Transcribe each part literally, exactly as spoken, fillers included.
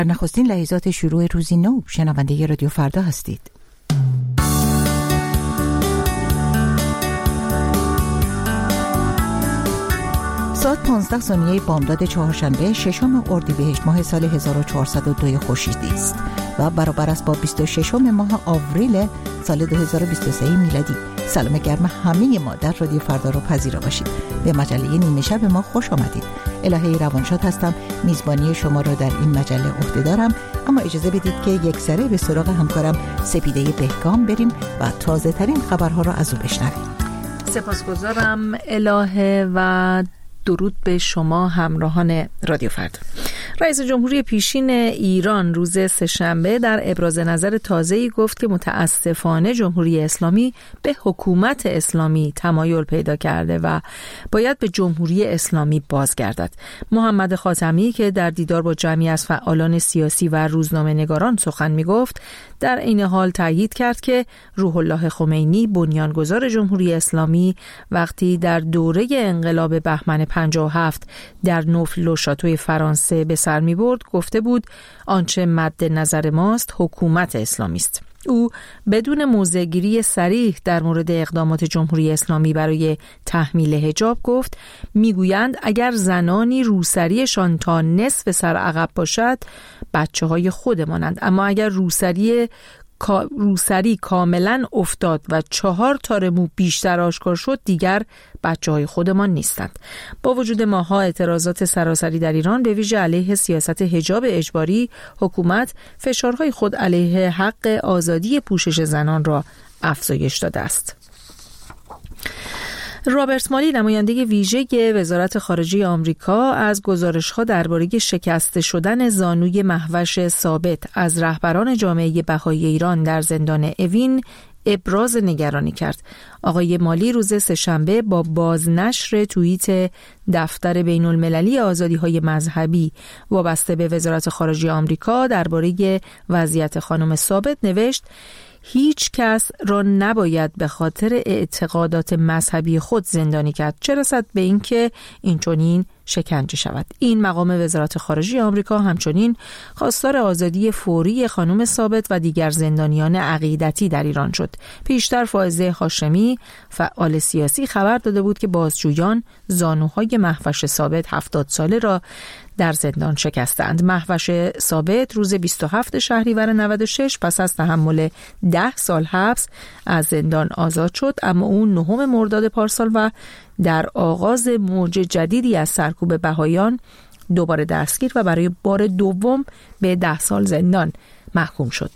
در نخستین لحظات شروع روزی نو شنونده رادیو فردا هستید. ساعت پانزده ثانیه بامداد چهارشنبه ششم اردیبهشت ماه سال هزار و چهارصد و دو خورشیدی است و برابر است با بیست و ششم ماه آوریل سال دو هزار و بیست و سه میلادی. سلام گرم همه ما در رادیو فردا رو پذیرا باشید. به مجله نیمه شب ما خوش آمدید. الهه روانشاد هستم. میزبانی شما را در این مجله عهده دارم، اما اجازه بدید که یک سره به سراغ همکارم سپیده بهگام بریم و تازه ترین خبرها را از او بشنویم. سپاسگزارم الهه و درود به شما همراهان رادیو فردا. رئیس جمهوری پیشین ایران روز سه‌شنبه در ابراز نظر تازه‌ای گفت که متاسفانه جمهوری اسلامی به حکومت اسلامی تمایل پیدا کرده و باید به جمهوری اسلامی بازگردد. محمد خاتمی که در دیدار با جمعی از فعالان سیاسی و روزنامه‌نگاران سخن می‌گفت، در این حال تأکید کرد که روح الله خمینی بنیانگذار جمهوری اسلامی وقتی در دوره انقلاب بهمن پنجاه و هفت در نوفل و شاتوی فرانسه به سر می برد گفته بود آنچه مد نظر ماست حکومت اسلامی است. او بدون موضع‌گیری صریح در مورد اقدامات جمهوری اسلامی برای تحمیل حجاب گفت میگویند اگر زنانی روسریشان تا نصف سر عقب باشد بچه های خودمانند، اما اگر روسری روسری کاملا افتاد و چهار تار مو بیشتر آشکار شد دیگر بچه های خودمان نیستند. با وجود ماها اعتراضات سراسری در ایران به ویژه علیه سیاست حجاب اجباری، حکومت فشارهای خود علیه حق آزادی پوشش زنان را افزایش داده است. رابرت مالی نماینده ویژه وزارت خارجه آمریکا از گزارش‌ها درباره شکسته شدن زانوی مهوش ثابت از رهبران جامعه بهایی ایران در زندان اوین ابراز نگرانی کرد. آقای مالی روز سه‌شنبه با بازنشر توییت دفتر بین المللی آزادی‌های مذهبی وابسته به وزارت خارجه آمریکا درباره وضعیت خانم ثابت نوشت هیچ کس را نباید به خاطر اعتقادات مذهبی خود زندانی کرد، چه رسد به اینکه اینچنین شکنجه شود. این مقام وزارت خارجه آمریکا همچنین خواستار آزادی فوری خانم ثابت و دیگر زندانیان عقیدتی در ایران شد. پیشتر فائزه هاشمی فعال سیاسی خبر داده بود که بازجویان زانوهای مهوش ثابت هفتاد ساله را در زندان شکستند. مهوش ثابت روز بیست و هفتم شهریور نود و شش پس از تحمل ده سال حبس از زندان آزاد شد، اما او نهم مرداد پارسال و در آغاز موج جدیدی از سرکوب بهاییان دوباره دستگیر و برای بار دوم به ده سال زندان محکوم شد.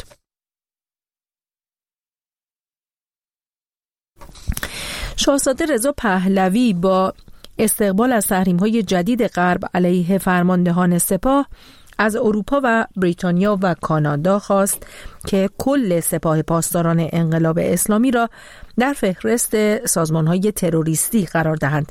شاهزاده رضا پهلوی با استقبال از تحریم‌های جدید غرب علیه فرماندهان سپاه از اروپا و بریتانیا و کانادا خواست که کل سپاه پاسداران انقلاب اسلامی را در فهرست سازمان‌های تروریستی قرار دهند.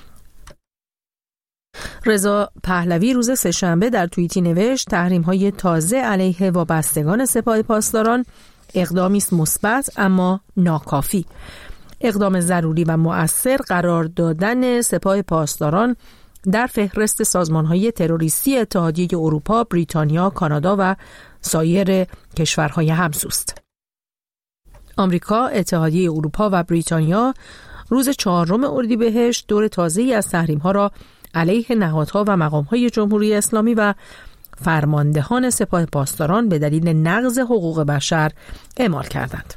رضا پهلوی روز سه‌شنبه در توییتی نوشت تحریم‌های تازه علیه وابستگان سپاه پاسداران اقدامی است مثبت اما ناکافی. اقدام ضروری و مؤثر قرار دادن سپاه پاسداران در فهرست سازمان‌های تروریستی اتحادیه اروپا، بریتانیا، کانادا و سایر کشورهای همسوست. آمریکا، اتحادیه اروپا و بریتانیا روز چهارم اردیبهشت دور تازه‌ای از تحریم‌ها را علیه نهادها و مقام‌های جمهوری اسلامی و فرماندهان سپاه پاسداران به دلیل نقض حقوق بشر اعمال کردند.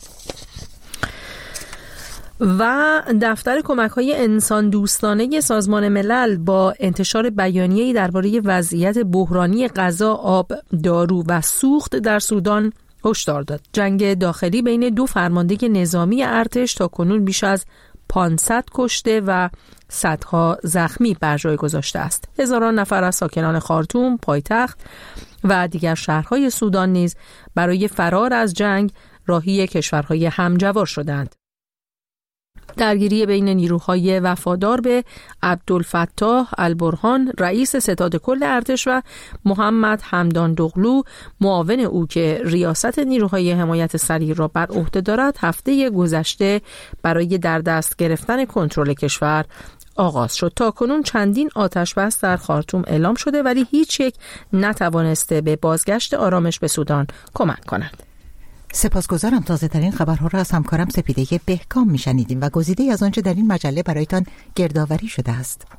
و دفتر کمک‌های انسان دوستانه سازمان ملل با انتشار بیانیه‌ای درباره وضعیت بحرانی غذا، آب، دارو و سوخت در سودان هشدار داد. جنگ داخلی بین دو فرمانده نظامی ارتش تاکنون بیش از پانصد کشته و صدها زخمی بر جای گذاشته است. هزاران نفر از ساکنان خارتوم، پایتخت و دیگر شهرهای سودان نیز برای فرار از جنگ راهی کشورهای همجوار شدند. درگیری بین نیروهای وفادار به عبدالفتاح البرهان رئیس ستاد کل ارتش و محمد حمدان دغلو معاون او که ریاست نیروهای حمایت سریع را بر عهده دارد هفته گذشته برای در دست گرفتن کنترل کشور آغاز شد. تاکنون چندین آتش بس در خارتوم اعلام شده ولی هیچ یک نتوانسته به بازگشت آرامش به سودان کمک کند. سپاسگزارم. تازه ترین خبرها را از همکارم سپیده بهکام میشنیدیم و گزیده از آنچه در این مجله برایتان گردآوری شده است.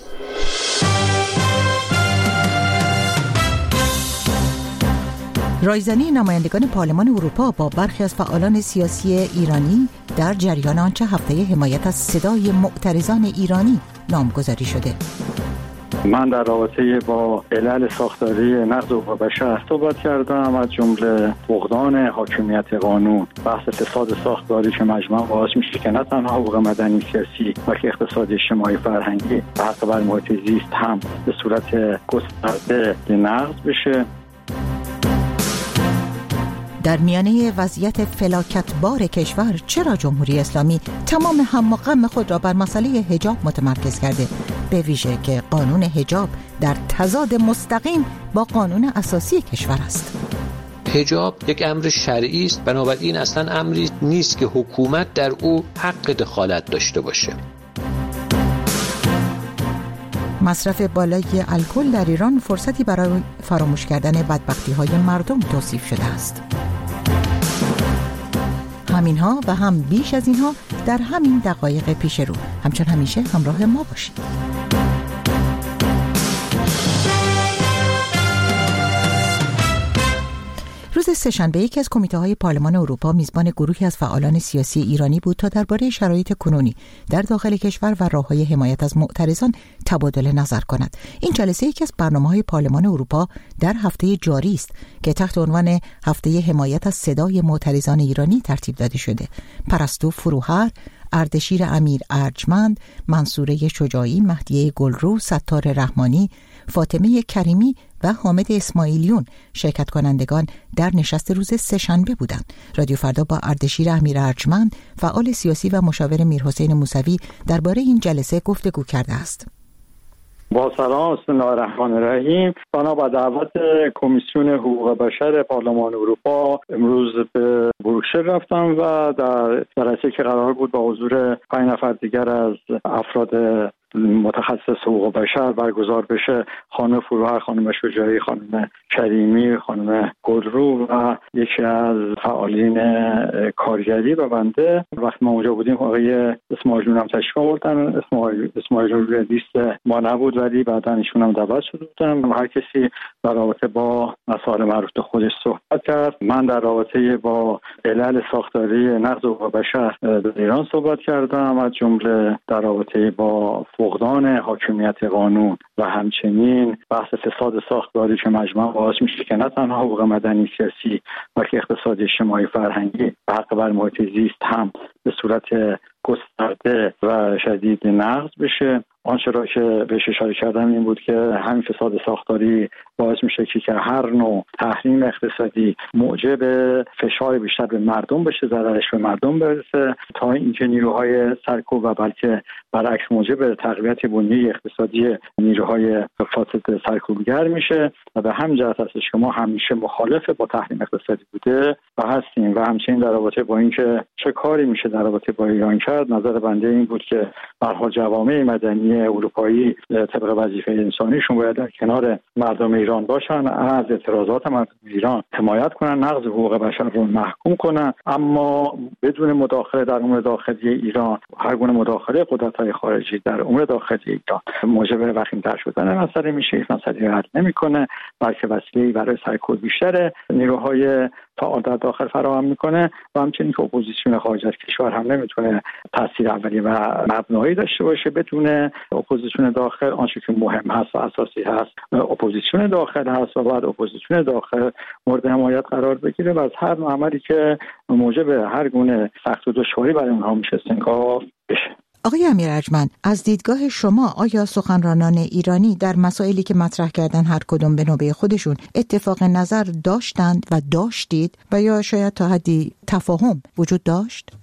رایزنی نمایندگان پارلمان اروپا با برخی از فعالان سیاسی ایرانی در جریان آنچه هفته حمایت از صدای معترضان ایرانی نامگذاری شده. من در رابطه با علل ساختاری نقض حقوق بشر صحبت کردم، از جمله فقدان حاکمیت قانون، بحث فساد ساختاری که مجموعاً باعث میشه که نه تنها حقوق مدنی سیاسی بلکه اقتصادی اجتماعی فرهنگی و حق بر محیط زیست هم به صورت گسترده نقض بشه. در میانه وضعیت فلاکتبار کشور چرا جمهوری اسلامی تمام هم و غم خود را بر مسئله حجاب متمرکز کرده، به ویژه که قانون حجاب در تضاد مستقیم با قانون اساسی کشور است؟ حجاب یک امر شرعی است، بنابراین اصلا امری نیست که حکومت در او حق دخالت داشته باشه. مصرف بالای الکل در ایران فرصتی برای فراموش کردن بدبختی‌های مردم توصیف شده است. همینها و هم بیش از اینها در همین دقایق پیش رو. همچون همیشه همراه ما باشید. روز سه‌شنبه یکی از کمیته‌های پارلمان اروپا میزبان گروهی از فعالان سیاسی ایرانی بود تا درباره شرایط کنونی در داخل کشور و راه‌های حمایت از معترضان تبادل نظر کند. این جلسه یکی از برنامه‌های پارلمان اروپا در هفته جاری است که تحت عنوان هفته حمایت از صدای معترضان ایرانی ترتیب داده شده. پرستو فروهر، اردشیر امیر ارجمند، منصوره شجاعی، مهدیه گلرو، ستار رحمانی، فاطمه کریمی و حامد اسماعیلیون شرکت کنندگان در نشست روز سه‌شنبه بودند. رادیو فردا با اردشیر امیر ارجمند، فعال سیاسی و مشاور میرحسین موسوی درباره این جلسه گفتگو کرده است. با سلام، بسم الله الرحمن الرحیم. بنا به دعوت کمیسیون حقوق بشر پارلمان اروپا امروز به بروکسل رفتم و در جلسه که قرار بود با حضور پنج نفر دیگر از افراد متخصص حقوق بشر برگزار بشه، خانم فروهر، خانم شجاعی، خانم کریمی، خانم گلرو و یکی از فعالین کارگری و بنده. وقتی ما اونجا بودیم آقای اسماعیلیون هم تشریف آوردن. اسماعیلیون روی لیست ما نبود ولی بعدا ایشون هم دعوت شده بودن. هر کسی در رابطه با مسائل مربوط به خودش صحبت کرد. من در رابطه با علل ساختاری نقض حقوق بشر در ایران صحبت کردم، از جمله در رابطه با فقدان حاکمیت قانون و همچنین بحث فساد ساختاری که مجموعاً باعث میشه که نه تنها حقوق مدنی سیاسی بلکه اقتصادی اجتماعی فرهنگی و حق بر محیط زیست هم به صورت گسترده و شدید نقض بشه. آنچه را که بهش اشاره کردم این بود که همین فساد ساختاری باعث میشه که هر نوع تحریم اقتصادی موجب فشار بیشتر به مردم بشه، ضررش به مردم برسه، تا اینکه نیروهای سرکوب و بلکه برعکس موجب تقویت بنیه اقتصادی نیروهای فاسد سرکوبگر میشه. و به همین جهت هستش که ما همیشه مخالف با تحریم اقتصادی بوده و هستیم. و همچنین در رابطه با اینکه چه کاری میشه در رابطه با ایران کرد، نظر بنده این بود که به هر حال جوامع مدنی اروپایی طبق وظیفه انسانیشون باید در کنار مردم ایران باشن، از اعتراضات مردم ایران حمایت کنن، نقض حقوق بشر رو محکوم کنن، اما بدون مداخله در امور داخلی ایران. هر گونه مداخله قدرت‌های خارجی در امور داخلی ایران موجب وخیم‌تر شدن مسئله میشه، این مسئله حل نمی‌کنه، بلکه وسیله‌ای برای سرکوب بیشتر نیروهای فعال در داخل فراهم میکنه. و همچنین که اپوزیسیون خارج از کشور هم نمیتونه تاثیر اولیه و مبنایی داشته باشه بدون اپوزیسیون داخل. آنچه که مهم هست و اساسی هست اپوزیسیون داخل هست و بعد اپوزیسیون داخل مورد حمایت قرار بگیره و از هر عملی که موجب هر گونه سخت و دشواری برای اونها میشه استنکاف بشه. آقای امیر ارجمند، از دیدگاه شما آیا سخنرانان ایرانی در مسائلی که مطرح کردن هر کدوم به نوبه خودشون اتفاق نظر داشتند و داشتید و یا شاید تا حدی تفاهم وجود داشت؟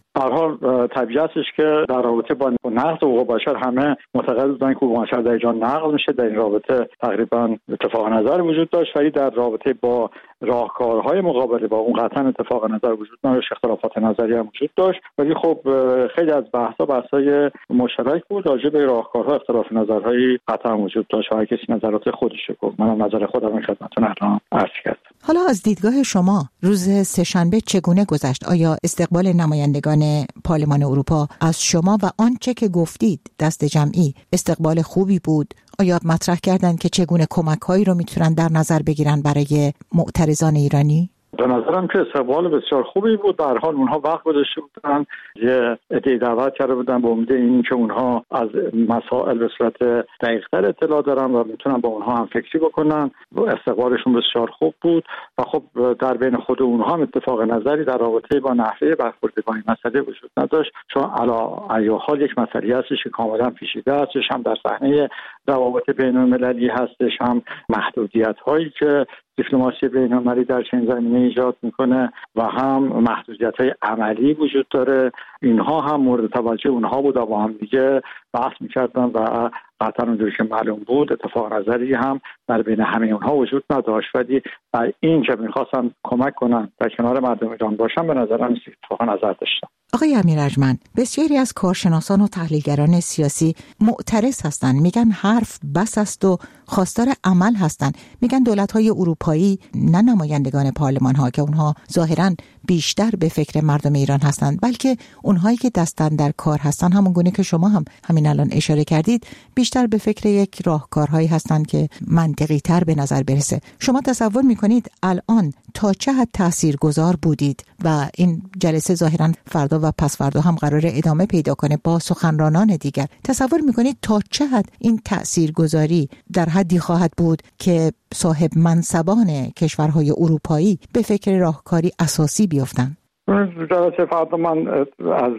هر حال طبیعی استش که در رابطه با نقض حقوق بشر همه معتقد بودن که حقوق بشر در ایران نقض میشه. در این رابطه تقریبا اتفاق نظر وجود داشت، ولی در رابطه با راهکارهای مقابله با اون قطعا اتفاق نظر وجود نداشت، اختلافات نظری هم وجود داشت. ولی خب خیلی از بحث‌ها بحث‌های مشترک بود، راجع به راهکارها اختلاف نظرهایی قطعا وجود داشت و هر کسی نظرات خودش رو گفت. منم نظر خودم این خدمتتون الان عرض کردم. حالا از دیدگاه شما روز سه‌شنبه چگونه گذشت؟ آیا استقبال نمایندگان پارلمان اروپا از شما و آنچه که گفتید دست جمعی استقبال خوبی بود؟ آیا مطرح کردن که چگونه کمک‌هایی رو میتونن در نظر بگیرن برای معترضان ایرانی؟ به نظرم که استقبال بسیار خوبی بود. به هر حال اونها وقت گذاشته بودن، یه عده دعوت کرده بودن با امید این که اونها از مسائل به صورت دقیق‌تر اطلاع دارن و میتونن با اونها هم فکری بکنن. استقبالشون بسیار خوب بود و خب در بین خود اونها هم اتفاق نظری در رابطه با نحوه برخورد با این مسئله وجود نداشت، چون علی ای حال یک مسئله هستش که کاملا پیچیده هستش، هم در صحنه روابط بین‌المللی هستش، هم محدودیت‌هایی که دیپلماسی بین‌المللی در چنین زمینه ایجاد میکنه و هم محدودیت‌های عملی وجود داره. اینها هم مورد توجه اونها بود و با هم دیگه بحث می‌کردن و قطعا اونجوری که معلوم بود اتفاق نظری هم در بین همه اونها وجود نداشت، ولی این که می‌خواستن کمک کنن در کنار مردم ایران باشن به نظرم اتفاق نظر داشتن. آقای امیر ارجمند، بسیاری از کارشناسان و تحلیلگران سیاسی معترض هستند، میگن حرف بس است و خواستار عمل هستند. میگن دولت‌های اروپایی نه نمایندگان پارلمان‌ها که اونها ظاهراً بیشتر به فکر مردم ایران هستند، بلکه اونهایی که دستن در کار هستن، همون گونه که شما هم همین الان اشاره کردید، بیشتر به فکر یک راهکارهایی هستند که منطقی تر به نظر برسه. شما تصور میکنید الان تا چه حد تاثیرگذار بودید و این جلسه ظاهراً فردا و پس فردا هم قرار ادامه پیدا کنه با سخنرانان دیگر، تصور میکنید تا چه حد این تاثیرگذاری در حدی خواهد بود که صاحب منصبان کشورهای اروپایی به فکر راهکاری اساسی بیفتن؟ جلسه فردا من از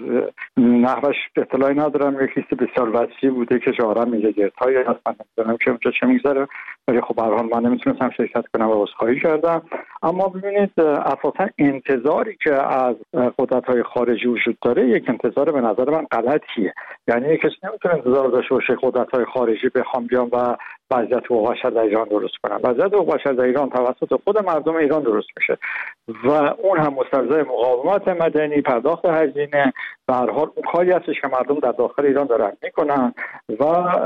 نحوش اطلاعی ندارم، یک لیست بسیار وسیع بوده که ظاهرا میگردهایی هست، من نمیدونم که اونجا چه میگذره، ولی خب به هر حال من نمیتونستم شرکت کنم و عذرخواهی کردم. اما ببینید اساسا انتظاری که از قدرت‌های خارجی وجود داره یک انتظار به نظر من غلطیه. یعنی کسی نمیتونه انتظار داشته باشه قدرت‌های خارجی بخوام بیان و وضعیت حقوق بشر در ایران درست کنن. وضعیت حقوق بشر در ایران توسط خود مردم ایران درست میشه و اون هم مستلزم مقاومت مدنی، پرداخت هزینه، به هر حال اون کاری هستش که مردم در داخل ایران دارن میکنن و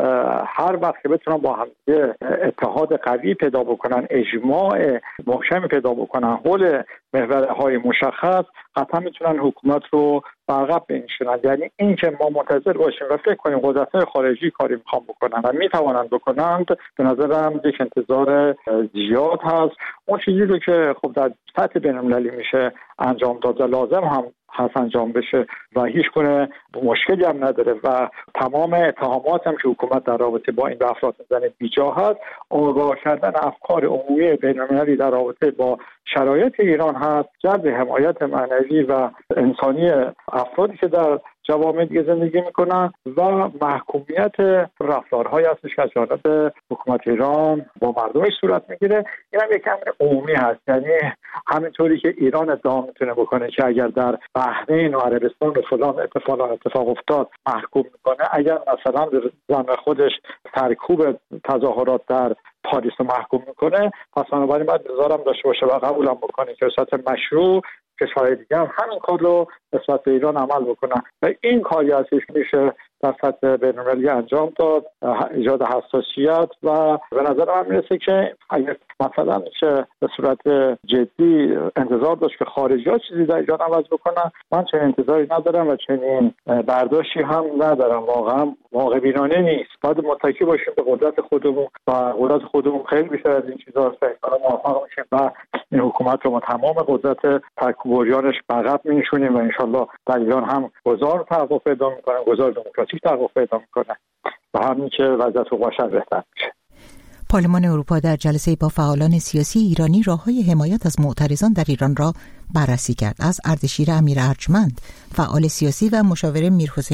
هر وقت که بتونن با هم اتحاد قوی پیدا بکنن، اجماع محکمی پیدا بکنن حول محورهای مشخص، قطعا میتونن حکومت رو عقب بنشونن. یعنی این که ما منتظر باشیم و فکر کنیم قدرت‌های خارجی کاری میخوان بکنن و میتوانند بکنند، به نظرم یک انتظار زیاد هست. اون چیزی رو که خب در سطح بین‌المللی میشه انجام داد و لازم هم هست انجام بشه و هیچ گونه مشکلی هم نداره و تمام اتهامات هم که حکومت در رابطه با این افراد میزنه بیجا هست، آگاه کردن افکار عمومی بین‌المللی در رابطه با شرایط ایران هست، جلب حمایت معنوی و انسانی افرادی که در جوامع دیگه زندگی میکنن و محکومیت رفتارهایی هستش که از جانب حکومت ایران با مردمش صورت میگیره. این هم یک امر عمومی هست، یعنی همینطوری که ایران ادعا میتونه بکنه که اگر در بحرین و عربستان و فلان اتفاق اتفاق افتاد محکوم میکنه، اگر مثلا زن خودش سرکوب تظاهرات در پاریس رو محکوم میکنه، پس بنابراین باید انتظارم داشته باشه و قبولم بکنه که به صورت مشروع کشورهای دیگه هم همین کار رو نسبت به ایران عمل بکنن و این کاری هستش که میشه در سطح بین‌المللی انجام داد، ایجاد حساسیت و به نظر من میرسه که اگر مثلا چه به صورت جدی انتظار داشت که خارجی‌ها چیزی در ایران عوض بکنن، من چنین انتظاری ندارم و چنین برداشتی هم ندارم. واقعا واقع بینانه نیست. باید متکی باشیم به قدرت خودمون و قدرت خودمون خیلی بیشتر از این چیزا است. حالا موفق میشیم و این حکومت رو ما تمام قدرت تکوبریانش عقب می‌نشونیم و انشالله در ایران هم گذار تحقق پیدا می‌کنه، گذار دموکراتیک تحقق پیدا می‌کنه و همین که وضعیت حقوق بشر بهتر میشه. پارلمان اروپا در جلسه با فعالان سیاسی ایرانی راه‌های حمایت از معترضان در ایران را بررسی کرد. از اردشیر امیر ارجمند، فعال سیاسی و مشاور میرحسین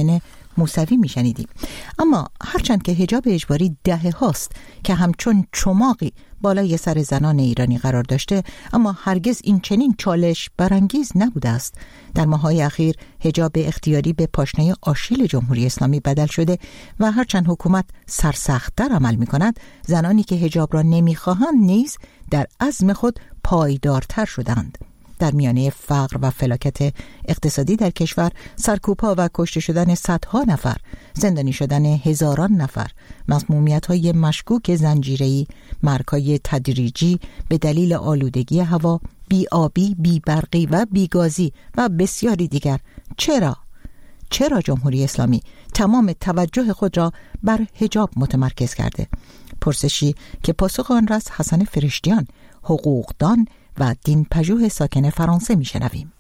موسوی میشنیدیم. اما هرچند که حجاب اجباری دهه هاست که همچون چماقی بالای سر زنان ایرانی قرار داشته، اما هرگز این چنین چالش برانگیز نبوده است. در ماه‌های اخیر حجاب اختیاری به پاشنه آشیل جمهوری اسلامی بدل شده و هرچند حکومت سرسخت‌تر عمل می‌کند، زنانی که حجاب را نمی‌خواهند نیز در عزم خود پایدارتر شدند. در میانه فقر و فلاکت اقتصادی در کشور، سرکوب‌ها و کشته شدن صدها نفر، زندانی شدن هزاران نفر، مسمومیت‌های مشکوک زنجیره‌ای، مرگ‌های تدریجی به دلیل آلودگی هوا، بی‌آبی، بی‌برقی و بیگازی و بسیاری دیگر. چرا؟ چرا جمهوری اسلامی تمام توجه خود را بر حجاب متمرکز کرده؟ پرسشی که پاسخ آن را از حسن فرشتیان، حقوقدان و دین پژوه ساکن فرانسه میشنویم.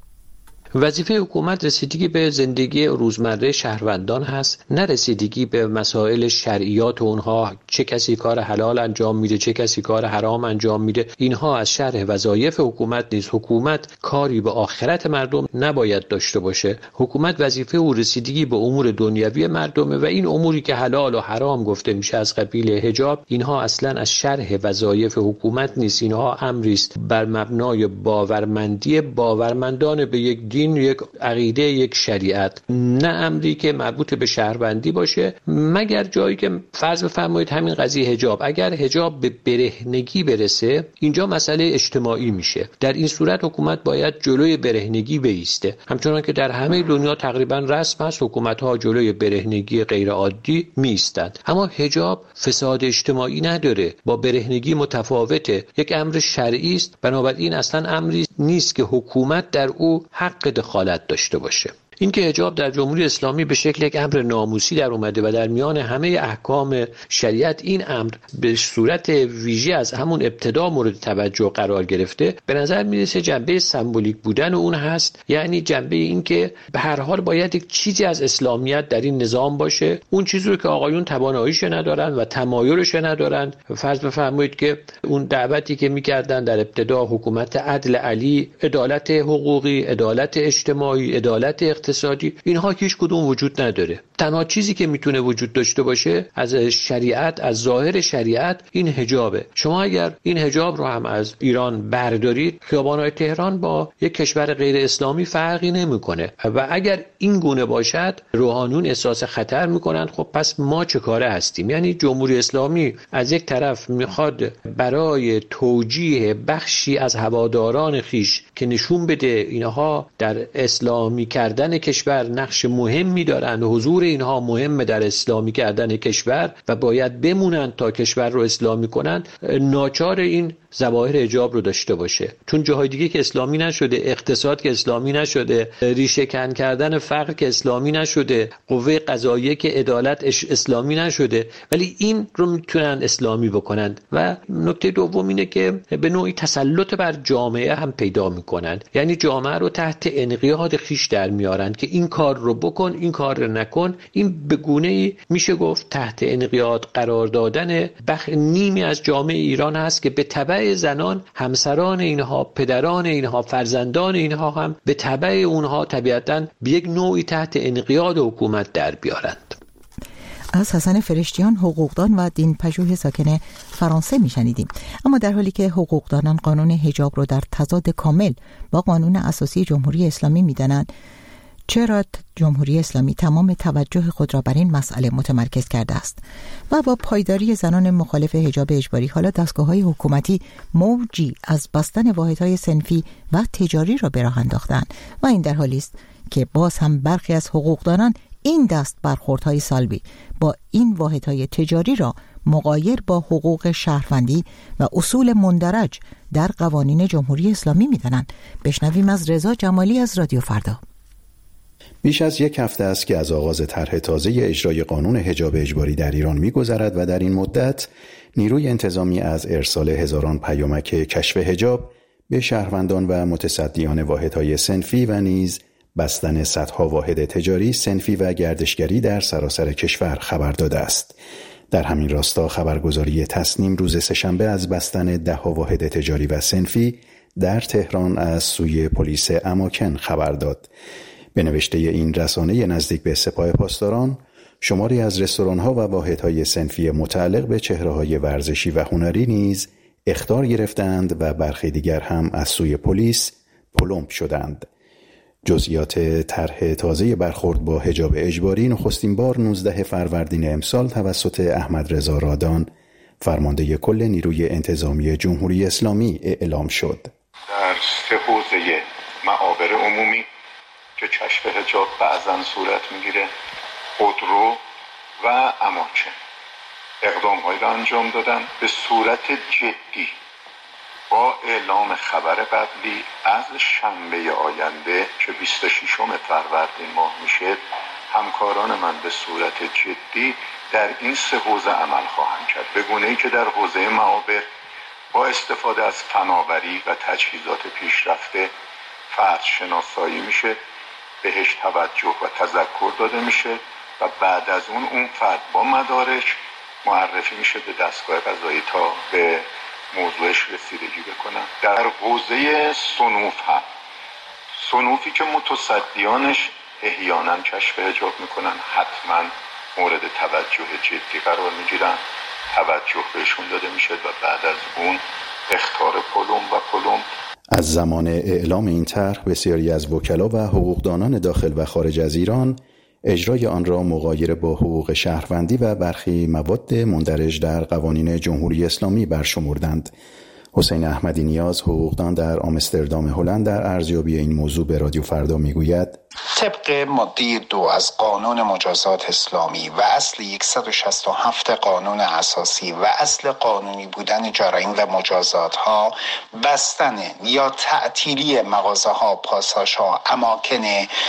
وظیفه حکومت رسیدگی به زندگی روزمره شهروندان هست، نه رسیدگی به مسائل شرعیات اونها. چه کسی کار حلال انجام میده، چه کسی کار حرام انجام میده، اینها از شرح وظایف حکومت نیست. حکومت کاری به آخرت مردم نباید داشته باشه. حکومت وظیفه او رسیدگی به امور دنیوی مردمه و این اموری که حلال و حرام گفته میشه از قبیل حجاب، اینها اصلا از شرح وظایف حکومت نیست. اینها امری است بر مبنای باورمندی باورمندان به یک دین، یک عقیده، یک شریعت، نه امری که مربوط به شهروندی باشه، مگر جایی که فرض بفرمایید همین قضیه حجاب، اگر حجاب به برهنگی برسه، اینجا مسئله اجتماعی میشه. در این صورت حکومت باید جلوی برهنگی بایسته، همچنان که در همه دنیا تقریبا رسم است حکومت‌ها جلوی برهنگی غیر عادی میایستند. اما حجاب فساد اجتماعی نداره، با برهنگی متفاوته، یک امر شرعی است، بنابراین اصلا امری نیست که حکومت در او حق دخالت داشته باشه. این که حجاب در جمهوری اسلامی به شکل یک امر ناموسی در اومده و در میان همه احکام شریعت این امر به صورت ویژه از همون ابتدا مورد توجه قرار گرفته، به نظر میرسه جنبه سمبولیک بودن اون هست. یعنی جنبه این که به هر حال باید یک چیزی از اسلامیت در این نظام باشه، اون چیزی رو که آقایون تواناییش ندارن و تمایلش ندارن. فرض بفرمایید که اون دعوتی که میکردن در ابتدا حکومت عدل علی، عدالت حقوقی، عدالت اجتماعی، عدالت اقتصادی، اینها هیچ کدوم وجود نداره. تنها چیزی که میتونه وجود داشته باشه از شریعت، از ظاهر شریعت، این حجابه. شما اگر این حجاب رو هم از ایران بردارید، خیابان‌های تهران با یک کشور غیر اسلامی فرقی نمیکنه و اگر این گونه باشد روحانیون احساس خطر میکنند. خب پس ما چه کاره هستیم؟ یعنی جمهوری اسلامی از یک طرف میخواد برای توجیه بخشی از هواداران خیش که نشون بده اینها در اسلامی کردن کشور نقش مهمی دارند، حضور اینها مهمه در اسلامی کردن کشور و باید بمونند تا کشور رو اسلامی کنند، ناچار این ظواهر حجاب رو داشته باشه. چون جاهای دیگه که اسلامی نشده، اقتصاد که اسلامی نشده، ریشه کن کردن فقر که اسلامی نشده، قوه قضاییه که عدالت اسلامی نشده، ولی این رو میتونن اسلامی بکنند. و نکته دوم اینه که به نوعی تسلط بر جامعه هم پیدا میکنند، یعنی جامعه رو تحت انقیاد خیش در میارند که این کار رو بکن، این کار رو نکن. این به گونه‌ای میشه گفت تحت انقیاد قرار دادن بخش نیمی از جامعه ایران هست که به تبع زنان، همسران اینها، پدران اینها، فرزندان اینها هم به تبع اونها طبیعتاً به یک نوعی تحت انقیاد حکومت در بیارند. از حسن فرشتیان، حقوقدان و دین پژوه ساکن فرانسه میشنیدیم. اما در حالی که حقوقدانان قانون حجاب رو در تضاد کامل با قانون اساسی جمهوری اسلامی میدانند، چرا جمهوری اسلامی تمام توجه خود را بر این مسئله متمرکز کرده است و با پایداری زنان مخالف حجاب اجباری حالا دستگاه‌های حکومتی موجی از بستن واحدهای صنفی و تجاری را به راه انداختند و این در حالی است که باز هم برخی از حقوقدانان این دست برخوردهای سلبی با این واحدهای تجاری را مغایر با حقوق شهروندی و اصول مندرج در قوانین جمهوری اسلامی می‌دانند. بشنویم از رضا جمالی از رادیو فردا. بیش از یک هفته است که از آغاز طرح تازه اجرای قانون حجاب اجباری در ایران می‌گذرد و در این مدت نیروی انتظامی از ارسال هزاران پیامک کشف حجاب به شهروندان و متصدیان واحدهای صنفی و نیز بستن صدها واحد تجاری، صنفی و گردشگری در سراسر کشور خبر داده است. در همین راستا خبرگزاری تصنیم روز سه‌شنبه از بستن ده ها واحد تجاری و صنفی در تهران از سوی پلیس اماکن خبر داد. به نوشته این رسانه نزدیک به سپاه پاسداران، شماری از رستوران‌ها و واحدهای صنفی متعلق به چهره‌های ورزشی و هنری نیز اخطار گرفتند و برخی دیگر هم از سوی پلیس پلمپ شدند. جزئیات طرح تازه برخورد با حجاب اجباری نخستین بار نوزده فروردین امسال توسط احمد رضا رادان، فرمانده کل نیروی انتظامی جمهوری اسلامی اعلام شد. در سه حوزه معابر عمومی که کشف حجاب بعضاً صورت میگیره، خودرو و اماکن، اقدام‌هایی را انجام دادن به صورت جدی. با اعلام خبر قبلی از شنبه آینده که بیست و ششم فروردین ماه میشه، همکاران من به صورت جدی در این سه حوزه عمل خواهند کرد، به گونه‌ای که در حوزه معابر با استفاده از فناوری و تجهیزات پیشرفته فرد شناسایی میشه، بهش توجه و تذکر داده میشه و بعد از اون اون فرد با مدارک معرفی میشه به دستگاه قضایی تا به موضوعش رسیدگی بکنن. در حوزه صنوف هم صنوفی که متصدیانش احیانا کشف حجاب میکنن، حتما مورد توجه جدی قرار میگیرن، توجه بهشون داده میشه و بعد از اون اخطار پلم و پلم. از زمان اعلام این طرح بسیاری از وکلا و حقوقدانان داخل و خارج از ایران اجرای آن را مغایر با حقوق شهروندی و برخی مواد مندرج در قوانین جمهوری اسلامی برشمردند. حسین احمدی نیاز، حقوقدان در آمستردام هلند، در ارزیابی این موضوع به رادیو فردا میگوید: طبق ماده دو از قانون مجازات اسلامی و اصل صد و شصت و هفت قانون اساسی و اصل قانونی بودن جرایم و مجازات ها، بستن یا تعطیلی مغازه ها، پاساژ ها، اماکن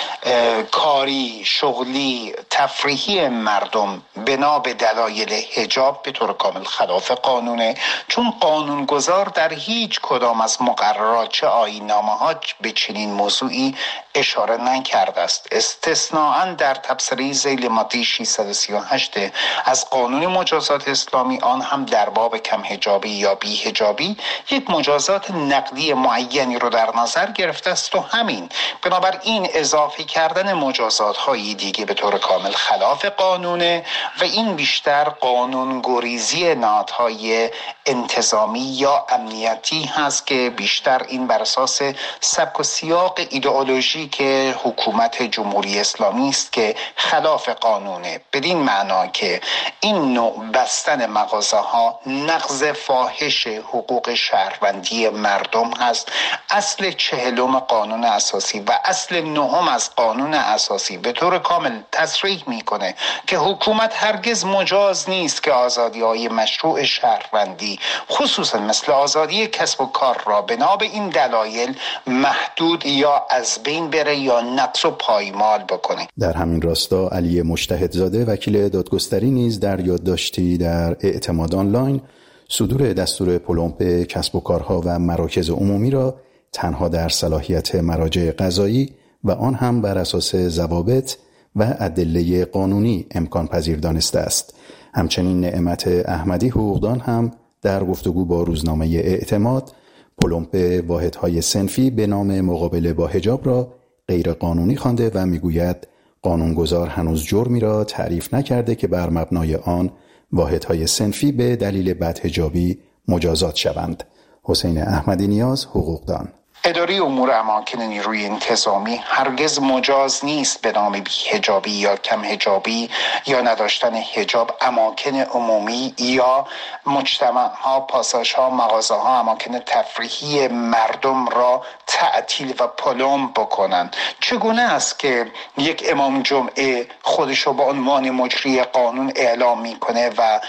کاری، شغلی، تفریحی مردم بنا به دلایل حجاب به طور کامل خلاف قانونه، چون قانونگذار در هیچ کدام از مقررات چه آیین‌نامه ها به چنین موضوعی اشاره نکرده است. استثناءً در تبصره ذیل ماده ششصد و سی و هشت از قانون مجازات اسلامی، آن هم در باب کم حجابی یا بی حجابی، یک مجازات نقدی معینی رو در نظر گرفته است و همین. بنابراین اضافه کردن مجازات های دیگه به طور کامل خلاف قانونه و این بیشتر قانون گریزی نهادهای انتظامی یا امنیتی هست که بیشتر این بر اساس سبک و سیاق ایدئولوژی که حکومت جمهوری اسلامی است که خلاف قانونه، بدین معنا که این نوع بستن مغازه ها نقض فاحش حقوق شهروندی مردم هست. اصل چهلم قانون اساسی و اصل نهم از قانون اساسی به طور کامل تصریح میکنه که حکومت هرگز مجاز نیست که آزادی های مشروع شهروندی، خصوصا مثل آزادی کسب و کار، را بنا به این دلایل محدود یا از بین بره یا نقص و پایمال بکنه. در همین راستا علی مجتهدزاده، وکیل دادگستری، نیز در یادداشتی در اعتماد آنلاین صدور دستور پلمپ کسب و کارها و مراکز عمومی را تنها در صلاحیت مراجع قضایی و آن هم بر اساس ضوابط و ادله قانونی امکان پذیر دانسته است. همچنین نعمت احمدی، حقوقدان، هم در گفتگو با روزنامه اعتماد پلمپ واحدهای صنفی به نام مقابله با حجاب را غیر قانونی خوانده و میگوید قانونگذار هنوز جرمی را تعریف نکرده که بر مبنای آن واحدهای صنفی به دلیل بدحجابی مجازات شوند. حسین احمدی نیاز، حقوقدان: اداره امور اماکن نیروی انتظامی هرگز مجاز نیست به نام بی حجابی یا کم حجابی یا نداشتن حجاب اماکن عمومی یا مجتمع ها، پاساژ ها، مغازه ها، اماکن تفریحی مردم را تعطیل و پلم بکنند. چگونه است که یک امام جمعه خودشو به عنوان مجری قانون اعلام میکنه و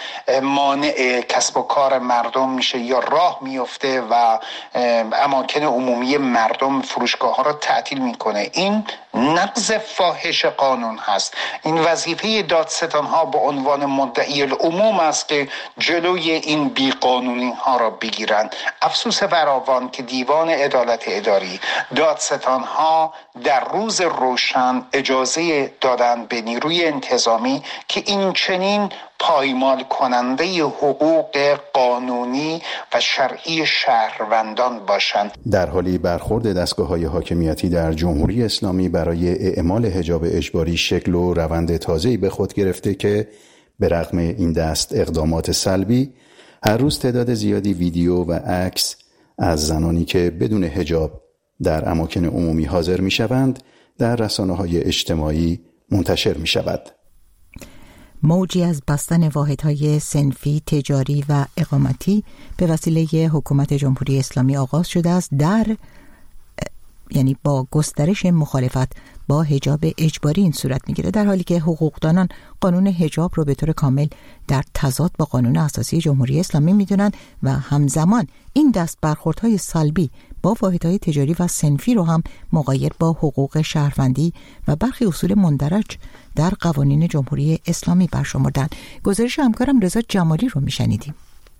مانع کسب و کار مردم میشه یا راه میفته و اماکن عمومی مردم، فروشگاه ها را تعطیل میکنه؟ این نقض فاحش قانون هست. این وظیفه دادستان ها به عنوان مدعی العموم است که جلوی این بیقانونی ها را بگیرند. افسوس فراوان که دیوان عدالت اداری اجباری. دادستان‌ها در روز روشن اجازه دادن به نیروی انتظامی که این چنین پایمال کننده حقوق قانونی و شرعی شهروندان باشند. در حالی برخورد دستگاه‌های حاکمیتی در جمهوری اسلامی برای اعمال حجاب اجباری شکل و روند تازه‌ای به خود گرفته که به رغم این دست اقدامات سلبی، هر روز تعداد زیادی ویدیو و عکس از زنانی که بدون حجاب در اماکن عمومی حاضر می‌شوند در رسانه‌های اجتماعی منتشر می‌شود. موجی از بستن واحدهای صنفی، تجاری و اقامتی به وسیله حکومت جمهوری اسلامی آغاز شده است در یعنی با گسترش مخالفت با حجاب اجباری این صورت میگیره، در حالی که حقوقدانان قانون حجاب رو به طور کامل در تضاد با قانون اساسی جمهوری اسلامی میدونن و همزمان این دست برخوردهای سلبی با واحدهای تجاری و صنفی رو هم مغایر با حقوق شهروندی و برخی اصول مندرج در قوانین جمهوری اسلامی برشمردن. گزارش همکارم رضا جمالی رو میشنیدیم.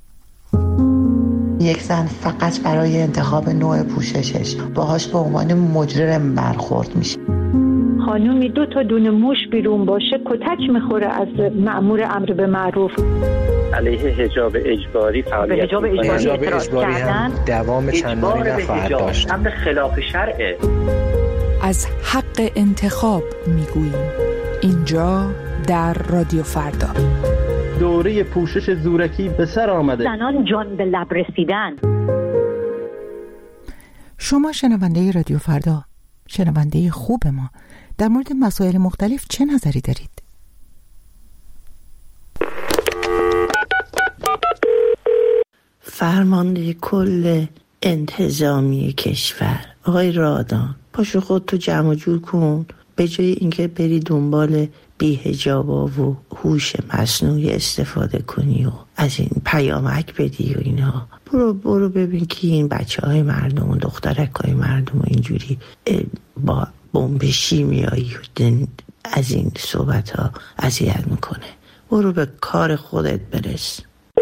یک زن فقط برای انتخاب نوع پوششش باهاش به عنوان مجرم برخورد میشه. خانومی دو تا دونه موش بیرون باشه کتک میخوره از مأمور امر به معروف. علیه حجاب اجباری فعالیت حجاب اجباری, حجاب اجباری هم دوام چندانی نخواهد داشت. هم به خلاف شرعه. از حق انتخاب میگوییم اینجا در رادیو فردا. دوره پوشش زورکی به سر آمده. زنان جان به لب رسیدن. شما شنونده رادیو فردا، شنونده خوب ما، در مورد مسائل مختلف چه نظری دارید؟ فرمانده کل انتظامی کشور آقای رادان، پاشو خود تو جمع جور کن، به جای اینکه بری دنبال بی‌حجابا و هوش مصنوعی استفاده کنی و از این پیامک بدی و اینا، برو برو ببین که این بچه های مردم و دخترک های مردم و اینجوری با بمب شیمیایی از این صحبت ها اذیت میکنه. برو به کار خودت برس.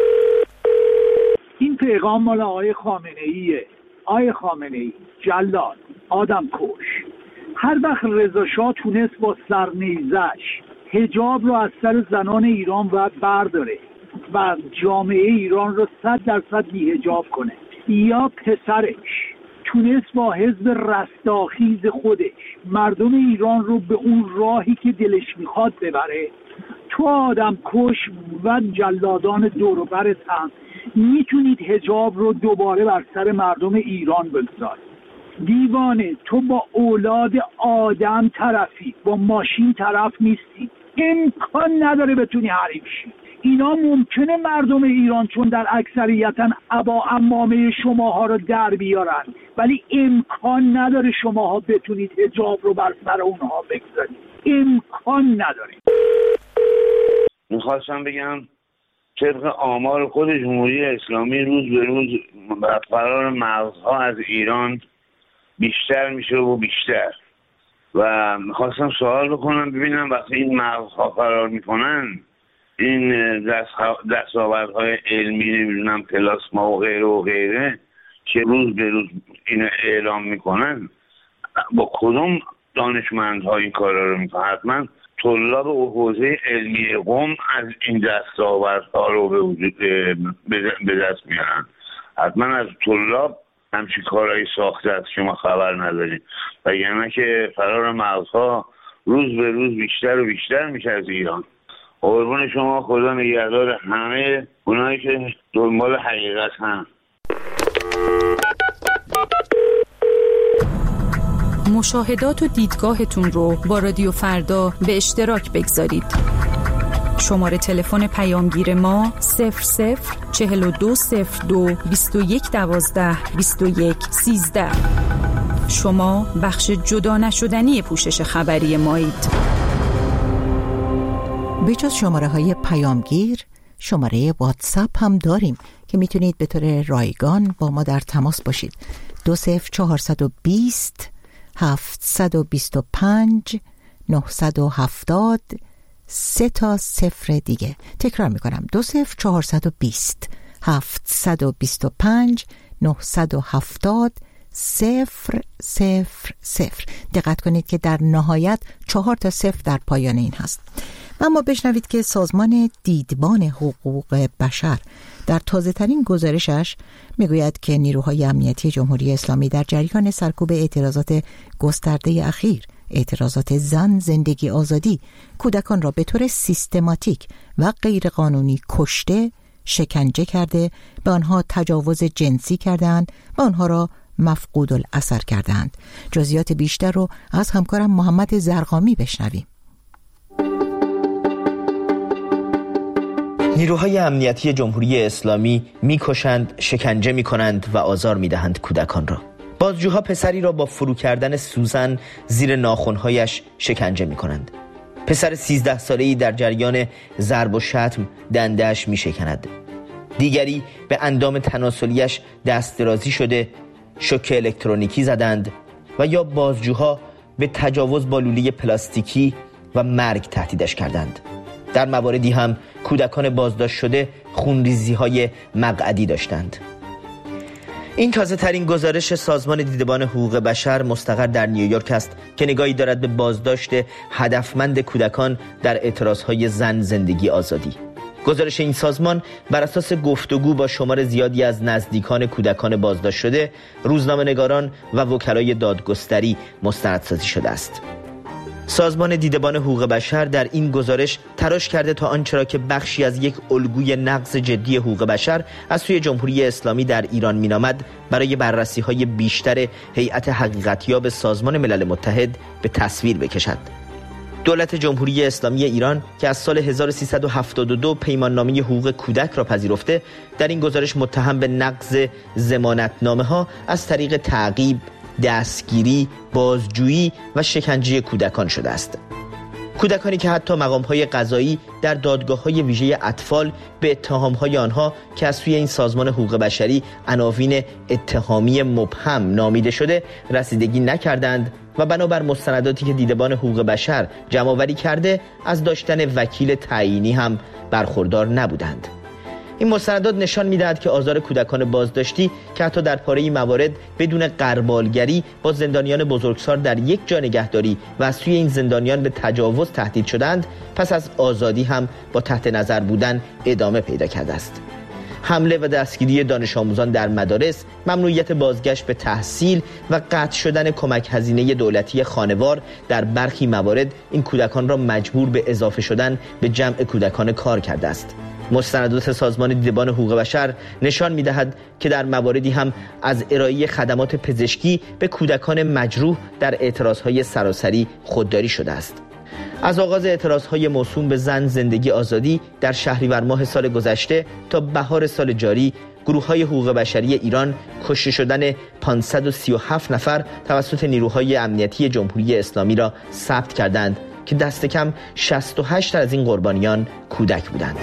این پیغام مال آقای خامنه ایه. آقای خامنه ای جلاد، آدم کش. هر وقت رضا شاه تونست با سرنیزش حجاب رو از سر زنان ایران و برداره و جامعه ایران رو صد درصد بی حجاب کنه، یا پسرش تونست با حزب رستاخیز خودش مردم ایران رو به اون راهی که دلش میخواد ببره، تو آدم کش و جلادان دور و برت هم میتونید حجاب رو دوباره بر سر مردم ایران بگذارید. دیوانه، تو با اولاد آدم طرفی، با ماشین طرف نیستی. امکان نداره بتونی حریف شی. اینا ممکنه مردم ایران چون در اکثریتن ابا عمامه شماها رو در بیارن، ولی امکان نداره شماها بتونید حجاب رو بر سر اونها بگذارید. امکان نداره. میخواستم بگم طبق آمار خود جمهوری اسلامی روز به روز فرار مغزها از ایران بیشتر میشه و بیشتر، و میخواستم سوال بکنم ببینم وقتی این مغزها فرار میکنن، این دستاوردهای علمی نمیدونم پلاسما و غیره و غیره که روز به روز این اعلام میکنن، با کدوم دانشمندها این کارا رو میکنن؟ حتما طلاب حوزه علمی قم از این دستاوردها رو به وجود به دست میارن. حتما از طلاب همچین کارهایی ساخته است شما خبر ندارید، و یعنی که فرار مغزها روز به روز بیشتر و بیشتر میشه از ایران. قربون شما، خدا نگهدار همه اونایی که دنبال حقیقت هم. مشاهدات و دیدگاهتون رو با رادیو فردا به اشتراک بگذارید. شماره تلفن پیامگیر ما صفر صفر چهل و دو صفر دو بیست و یک دوازده بیست و یک سیزده. شما بخش جدا نشدنی پوشش خبری مایید. بجز شماره های پیامگیر، شماره واتساپ هم داریم که میتونید به طور رایگان با ما در تماس باشید. دو صفر چهارصد و بیست هفتصد و بیست و پنج نهصد و هفتاد سه تا صفر دیگه. تکرار میکنم، دو صفر چهارصد و بیست هفتصد و بیست و پنج نهصد و هفتاد صفر صفر صفر. دقت کنید که در نهایت چهار تا صفر در پایان این هست. و اما بشنوید که سازمان دیدبان حقوق بشر در تازه ترین گزارشش میگوید که نیروهای امنیتی جمهوری اسلامی در جریان سرکوب اعتراضات گسترده اخیر، اعتراضات زن، زندگی، آزادی، کودکان را به طور سیستماتیک و غیرقانونی کشته، شکنجه کرده، به آنها تجاوز جنسی کردند و آنها را مفقود الاثر کردند. جزئیات بیشتر رو از همکارم محمد زرقامی بشنویم. نیروهای امنیتی جمهوری اسلامی میکشند، شکنجه میکنند و آزار میدهند کودکان را. بازجوها پسری را با فرو کردن سوزن زیر ناخن‌هایش شکنجه میکنند. پسر سیزده ساله‌ای در جریان ضرب و شتم دنده‌اش میشکند. دیگری به اندام تناسلیش دست درازی شده شوک الکترونیکی زدند و یا بازجوها به تجاوز با لوله پلاستیکی و مرگ تهدیدش کردند. در مواردی هم کودکان بازداشت شده خونریزی‌های مقعدی داشتند. این تازه ترین گزارش سازمان دیدبان حقوق بشر مستقر در نیویورک است که نگاهی دارد به بازداشت هدفمند کودکان در اعتراضهای زن، زندگی، آزادی. گزارش این سازمان بر اساس گفتگو با شمار زیادی از نزدیکان کودکان بازداشت شده، روزنامه‌نگاران و وکلای دادگستری مستندسازی شده است. سازمان دیدبان حقوق بشر در این گزارش تلاش کرده تا آنچه را که بخشی از یک الگوی نقض جدی حقوق بشر از سوی جمهوری اسلامی در ایران مینامد برای بررسی‌های بیشتر هیئت حقیقتیاب سازمان ملل متحد به تصویر بکشد. دولت جمهوری اسلامی ایران که از سال هزار و سیصد و هفتاد و دو پیماننامه حقوق کودک را پذیرفته، در این گزارش متهم به نقض ضمانتنامه‌ها از طریق تعقیب، دستگیری، بازجویی و شکنجه کودکان شده است. کودکانی که حتی مقام‌های قضایی در دادگاه‌های ویژه اطفال به اتهام‌های آنها که از سوی این سازمان حقوق بشری عناوین اتهامی مبهم نامیده شده رسیدگی نکردند و بنابر مستنداتی که دیدبان حقوق بشر جمع‌آوری کرده از داشتن وکیل تعیینی هم برخوردار نبودند. این مستندات نشان می‌دهد که آزار کودکان بازداشتی که حتی در پاره‌ای موارد بدون غربالگری با زندانیان بزرگسال در یک جا نگهداری و از سوی این زندانیان به تجاوز تهدید شدند، پس از آزادی هم با تحت نظر بودن ادامه پیدا کرده است. حمله و دستگیری دانش آموزان در مدارس، ممنوعیت بازگشت به تحصیل و قطع شدن کمک هزینه دولتی خانوار در برخی موارد این کودکان را مجبور به اضافه شدن به جمع کودکان کار کرده است. مستندات سازمان دیدبان حقوق بشر نشان می‌دهد که در مواردی هم از ارائه خدمات پزشکی به کودکان مجروح در اعتراضهای سراسری خودداری شده است. از آغاز اعتراضهای موسوم به زن، زندگی، آزادی در شهریور ماه سال گذشته تا بهار سال جاری، گروه‌های حقوق بشری ایران کشته شدن پانصد و سی و هفت نفر توسط نیروهای امنیتی جمهوری اسلامی را ثبت کردند که دست کم شصت و هشت از این قربانیان کودک بودند.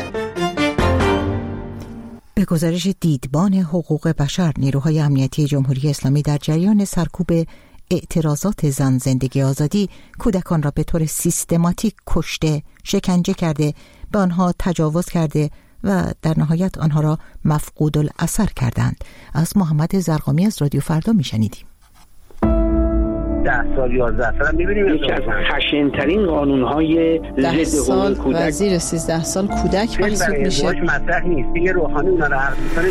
به گزارش دیدبان حقوق بشر، نیروهای امنیتی جمهوری اسلامی در جریان سرکوب اعتراضات زن، زندگی، آزادی کودکان را به طور سیستماتیک کشته، شکنجه کرده، به آنها تجاوز کرده و در نهایت آنها را مفقود الاثر کردند. از محمد زرقامی از رادیو فردا میشنیدیم. ده سال یازده سال می‌بینیم یکی از خشن‌ترین قانون‌های ضد حقوق کودک و زیر سیزده سال کودک محسوب میشه. مطرح نیست دیگه. روحانی اونا رو حرف می‌زنه.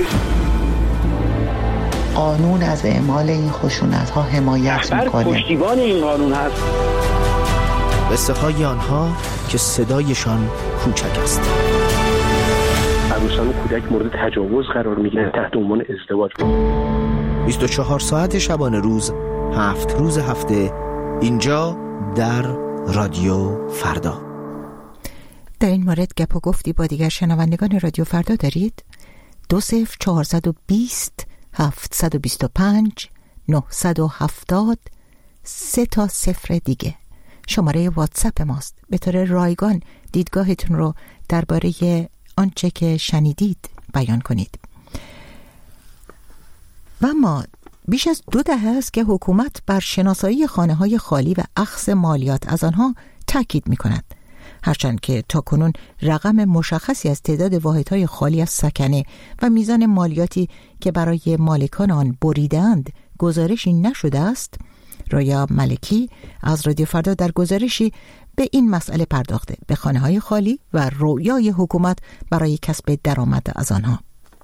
قانون از اعمال این خشونت‌ها حمایت می‌کنه. پشتیبان این قانون هست. قصه های آنها که صدایشان کوچک است. عروسان و کودک مورد تجاوز قرار می‌گیرن تحت عنوان ازدواج. بیست و چهار ساعت شبانه روز، هفت روز هفته، اینجا در رادیو فردا. در این مورد گپ و گفتی با دیگر شنوندگان رادیو فردا دارید؟ دو صفر چهارصد و بیست هفتصد و بیست و پنج نهصد و هفتاد سه تا صفر دیگه شماره واتساپ ماست. به طور رایگان دیدگاهتون رو درباره آنچه که شنیدید بیان کنید. و ما بیش از دو دهه است که حکومت بر شناسایی خانه‌های خالی و اخذ مالیات از آنها تاکید می‌کند. هرچند که تاکنون رقم مشخصی از تعداد واحدهای خالی از سکنه و میزان مالیاتی که برای مالکان آن بریدند گزارشی نشده است، رایا ملکی از رادیو فردا در گزارشی به این مسئله پرداخته، به خانه‌های خالی و رویای حکومت برای کسب درآمد از آنها.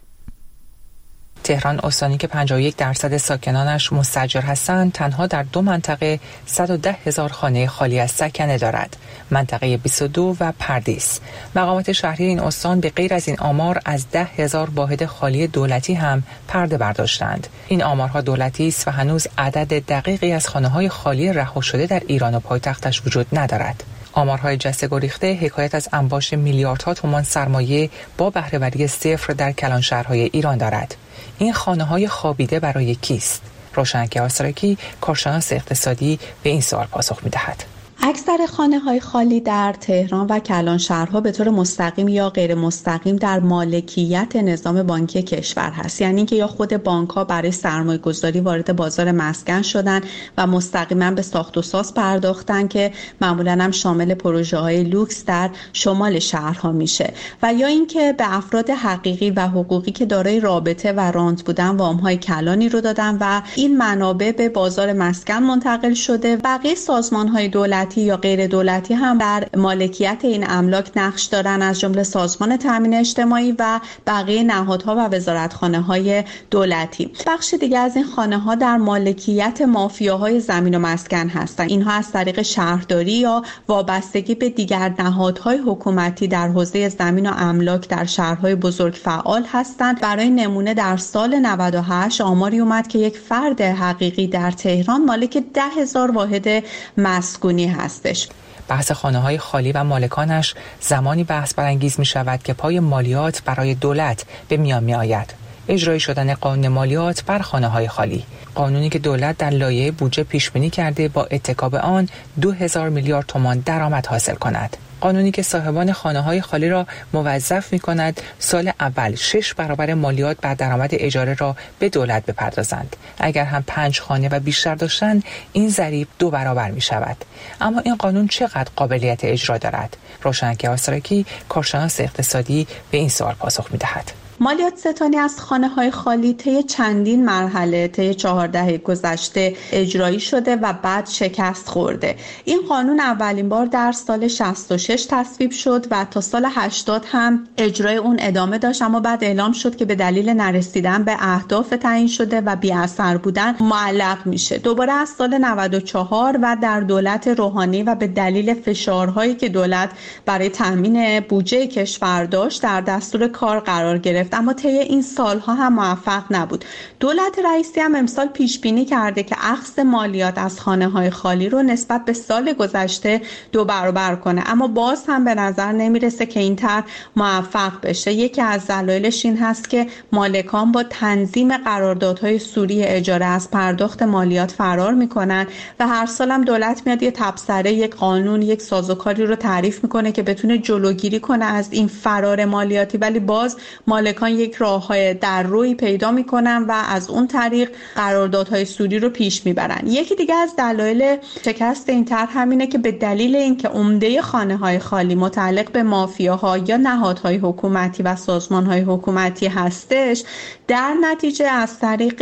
تهران استانی که پنجاه و یک درصد ساکنانش مستاجر هستند، تنها در دو منطقه صد و ده هزار خانه خالی از سکنه دارد، منطقه بیست و دو و پردیس. مقامات شهری این استان به غیر از این آمار از ده هزار واحد خالی دولتی هم پرده برداشتند. این آمارها دولتی است و هنوز عدد دقیقی از خانه‌های خالی رها شده در ایران و پایتختش وجود ندارد. آمارهای جسته گریخته حکایت از انباش میلیاردها تومان سرمایه با بهره‌وری صفر در کلانشهرهای ایران دارد. این خانه‌های خوابیده برای کیست؟ روشنک آسراکی، کارشناس اقتصادی، به این سوال پاسخ می‌دهد. اکثر خانه‌های خالی در تهران و کلانشهرها به طور مستقیم یا غیر مستقیم در مالکیت نظام بانکی کشور هست، یعنی که یا خود بانک‌ها برای سرمایه‌گذاری وارد بازار مسکن شدن و مستقیما به ساخت و ساز پرداختن که معمولاً هم شامل پروژه‌های لوکس در شمال شهرها میشه، و یا اینکه به افراد حقیقی و حقوقی که دارای رابطه و رانت بودن وام‌های کلانی رو دادن و این منابع به بازار مسکن منتقل شده. بقیه سازمان‌های دولتی یا غیر دولتی هم در مالکیت این املاک نقش دارن، از جمله سازمان تامین اجتماعی و بقیه نهادها و وزارتخانه‌های دولتی. بخش دیگه از این خانه‌ها در مالکیت مافیاهای زمین و مسکن هستند. اینها از طریق شهرداری یا وابستگی به دیگر نهادهای حکومتی در حوزه زمین و املاک در شهرهای بزرگ فعال هستند. برای نمونه در سال نود و هشت آماری اومد که یک فرد حقیقی در تهران مالک ده هزار واحد مسکونی هستش. بحث خانه‌های خالی و مالکانش زمانی بحث برانگیز می شود که پای مالیات برای دولت به میان می آید. اجرایی شدن قانون مالیات بر خانه‌های خالی، قانونی که دولت در لایحه بودجه پیش بینی کرده با اتکا به آن دو هزار میلیارد تومان درآمد حاصل کند. قانونی که صاحبان خانه‌های خالی را موظف می‌کند سال اول شش برابر مالیات بر درآمد اجاره را به دولت بپردازند. اگر هم پنج خانه و بیشتر داشتند، این ضریب دو برابر می‌شود. اما این قانون چقدر قابلیت اجرا دارد؟ روشنک آسراکی، کارشناس اقتصادی، به این سوال پاسخ می‌دهد. مالیات ستانی از خانه‌های خالی طی چندین مرحله طی چهار دهه گذشته اجرایی شده و بعد شکست خورده. این قانون اولین بار در سال شصت و شش تصویب شد و تا سال هشتاد هم اجرای اون ادامه داشت، اما بعد اعلام شد که به دلیل نرسیدن به اهداف تعیین شده و بی اثر بودن معلق میشه. دوباره از سال نود و چهار و در دولت روحانی و به دلیل فشارهایی که دولت برای تامین بودجه کشور داشت در دستور کار قرار گرفت، اما طی این سالها هم موفق نبود. دولت رئیسی هم امسال پیش بینی کرده که اخذ مالیات از خانه‌های خالی رو نسبت به سال گذشته دو برابر کنه، اما باز هم به نظر نمیرسه که این طرح موفق بشه. یکی از دلایلش این هست که مالکان با تنظیم قراردادهای سوری اجاره از پرداخت مالیات فرار میکنن و هر سال هم دولت میاد یه تبصره، یک قانون، یک سازوکاری رو تعریف میکنه که بتونه جلوگیری کنه از این فرار مالیاتی، ولی باز مالکان یک راههای در روی پیدا میکنن و از اون طریق قراردادهای سودی رو پیش میبرن. یکی دیگه از دلایل شکست این طرح همینه که به دلیل اینکه عمده خانه‌های خالی متعلق به مافیاها یا نهادهای حکومتی و سازمان‌های حکومتی هستش، در نتیجه از طریق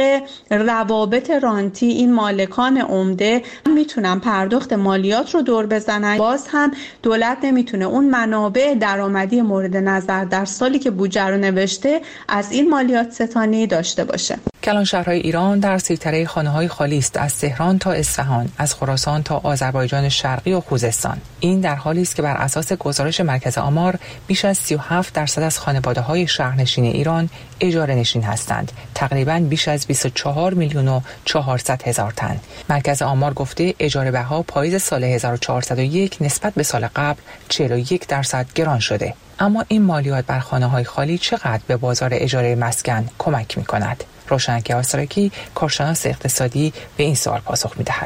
روابط رانتی این مالکان عمده میتونن پرداخت مالیات رو دور بزنن. باز هم دولت نمیتونه اون منابع درآمدی مورد نظر در سالی که بودجه رو نوشته از این مالیات ستانی داشته باشه. کلانشهرهای ایران در سیطره خانه‌های خالی است، از تهران تا اصفهان، از خراسان تا آذربایجان شرقی و خوزستان. این در حالی است که بر اساس گزارش مرکز آمار بیش از سی و هفت درصد از خانواده‌های شهرنشین ایران اجاره نشین هستند، تقریباً بیش از بیست و چهار میلیون و چهارصد هزار تن. مرکز آمار گفته اجاره بها پاییز سال هزار و چهارصد و یک نسبت به سال قبل چهل و یک درصد گران شده. اما این مالیات بر خانه‌های خالی چقدر به بازار اجاره مسکن کمک می‌کند؟ روشنک آسراکی، کارشناس اقتصادی، به این سوال پاسخ می‌دهد.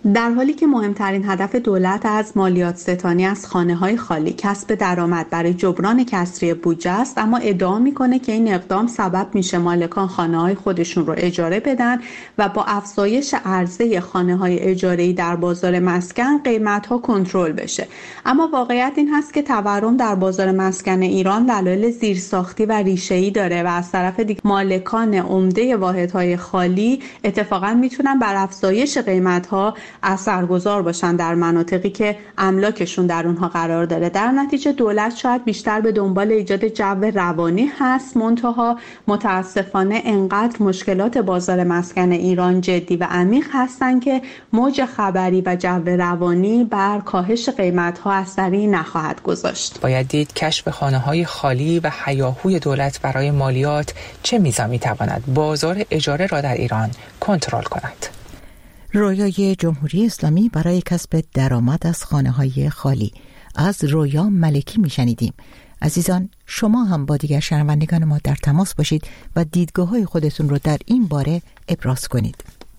در حالی که مهمترین هدف دولت از مالیات ستانی از خانه‌های خالی کسب درآمد برای جبران کسری بودجه است، اما ادعا میکنه که این اقدام سبب میشه مالکان خانه‌های خودشون رو اجاره بدن و با افزایش عرضه خانه‌های اجاره‌ای در بازار مسکن قیمت‌ها کنترل بشه. اما واقعیت این هست که تورم در بازار مسکن ایران دلایل زیرساختی و ریشه‌ای داره و از طرف دیگه مالکان عمده واحدهای خالی اتفاقا میتونن بر افزایش قیمت‌ها اثرگذار باشن در مناطقی که املاکشون در اونها قرار داره. در نتیجه دولت شاید بیشتر به دنبال ایجاد جو روانی هست، منتها متاسفانه انقدر مشکلات بازار مسکن ایران جدی و عمیق هستن که موج خبری و جو روانی بر کاهش قیمت‌ها اثری نخواهد گذاشت. باید دید کشف خانه‌های خالی و هیاهوی دولت برای مالیات چه میزان میتواند بازار اجاره را در ایران کنترل کند. رویای جمهوری اسلامی برای کسب درآمد از خانه‌های خالی، از رویا ملکی میشنیدیم. عزیزان، شما هم با دیگر شنوندگان ما در تماس باشید و دیدگاه‌های خودتون رو در این باره ابراز کنید.